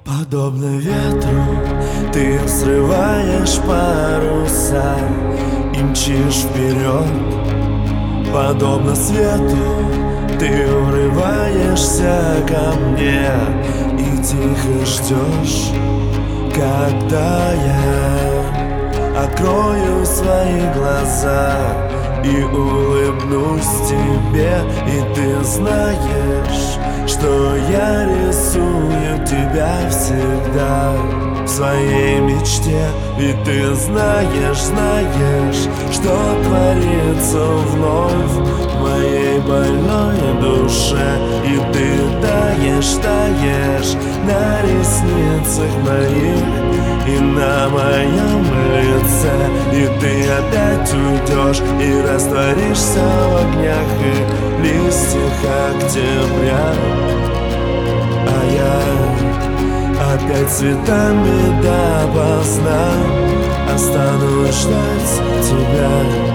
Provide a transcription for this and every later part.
Подобно ветру ты срываешь паруса и мчишь вперед. Подобно свету ты урываешься ко мне и тихо ждешь, когда я открою свои глаза и улыбнусь тебе. И ты знаешь, что я рисую тебя всегда в своей мечте. Ведь ты знаешь, что творится вновь в моей больной душе. И ты таешь на ресницах моих и на моем лице. И ты опять уйдешь и растворишься в огнях и листьях октября. А я опять цветами допоздна останусь ждать тебя.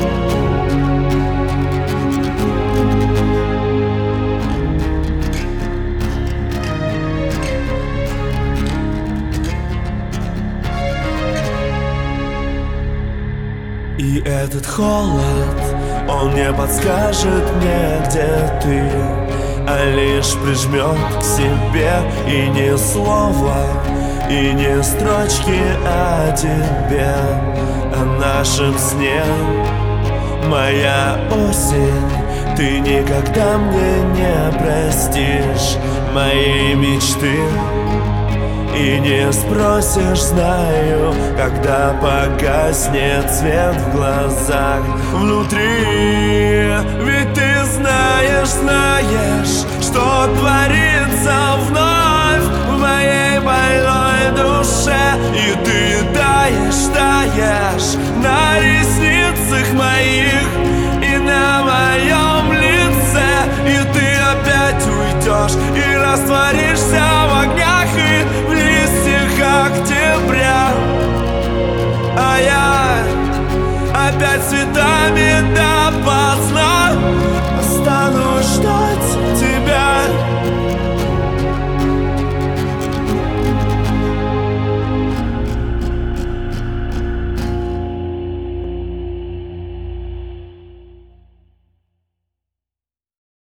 И этот холод, он не подскажет мне, где ты, а лишь прижмет к себе. И ни слова, и ни строчки о тебе, о нашем сне. Моя осень, ты никогда мне не простишь моей мечты. И не спросишь, знаю, когда погаснет свет в глазах внутри. Ведь ты знаешь, что творится вновь в моей больной душе. И ты таешь на ресницах моих и на моем лице. И ты опять уйдешь и растворишься в огнях и в листьях октября. А я опять цветами